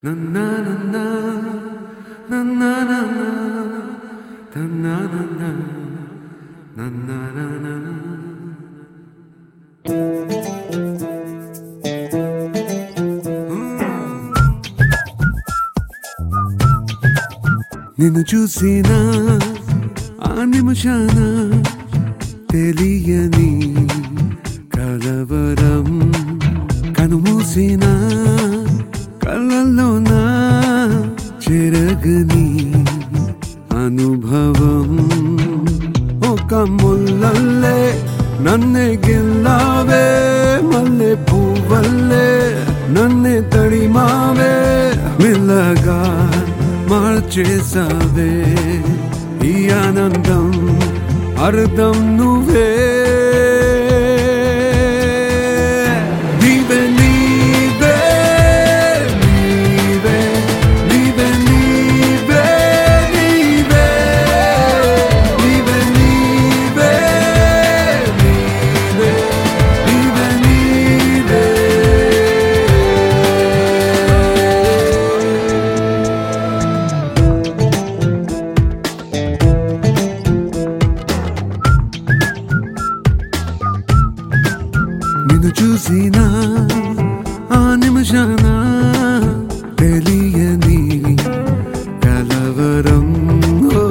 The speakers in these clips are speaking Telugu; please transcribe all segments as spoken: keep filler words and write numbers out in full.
నిన్ను చూసిన ఆ నిమిషాన తెలియని కలవరం కనుమూసిన కళ్ళల్లోన చెరగని అనుభవం ఒక ముల్లల్లే నన్నే గిల్లావే మల్లె పువ్వల్లే నన్నే తడిమావే మెల్లగా మార్చేసావే ఈ ఆనందం అర్థం నువ్వే నీవే నీవే నీవే నీవే నీవే నీవే నీవే నీవే నీవే నీవే నీవే నిన్ను చూసిన ఆ నిమిషాన తెలియని కలవరం ఓ.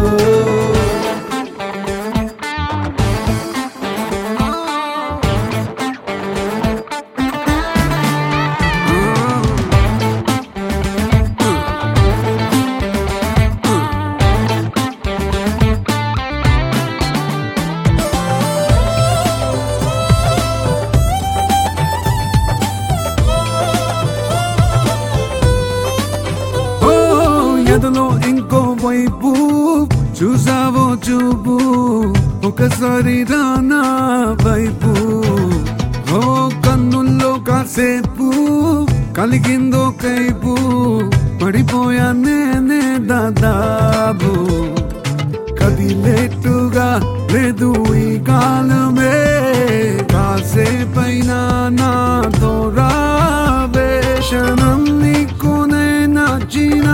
ఎదలో ఇంకో వైపు చూసావో చూపు ఒకసారి రానా వైపు ఓ కన్నుల్లో కాసేపు కలిగిందో కైపు పడిపోయా నేనే దాదాపు కదిలేట్టుగా లేదు ఈ కాలమే కాసేపైనా నాతో రావే క్షణం నీకునే నచ్చినా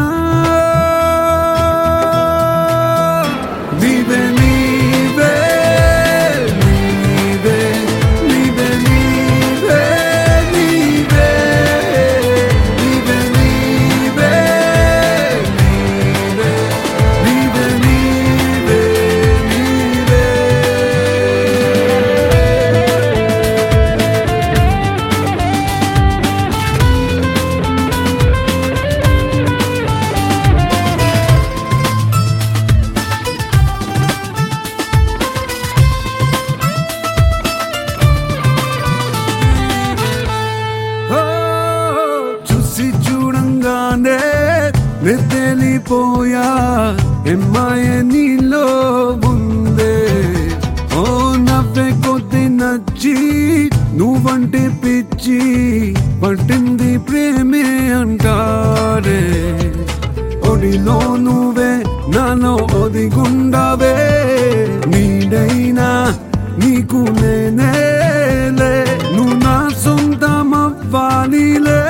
తెలిపోయా ఎమ్మాయ నీలో ఉందే ఓ నవ్వే కొద్ది నచ్చి నువ్వంటే పిచ్చి పట్టింది ప్రేమే అంటారే ఒడిలో నువ్వే నాలో ఒదిగుండవే నీడైనా నీకు నేనేలే నువ్వు నా సొంతం అవ్వాలిలే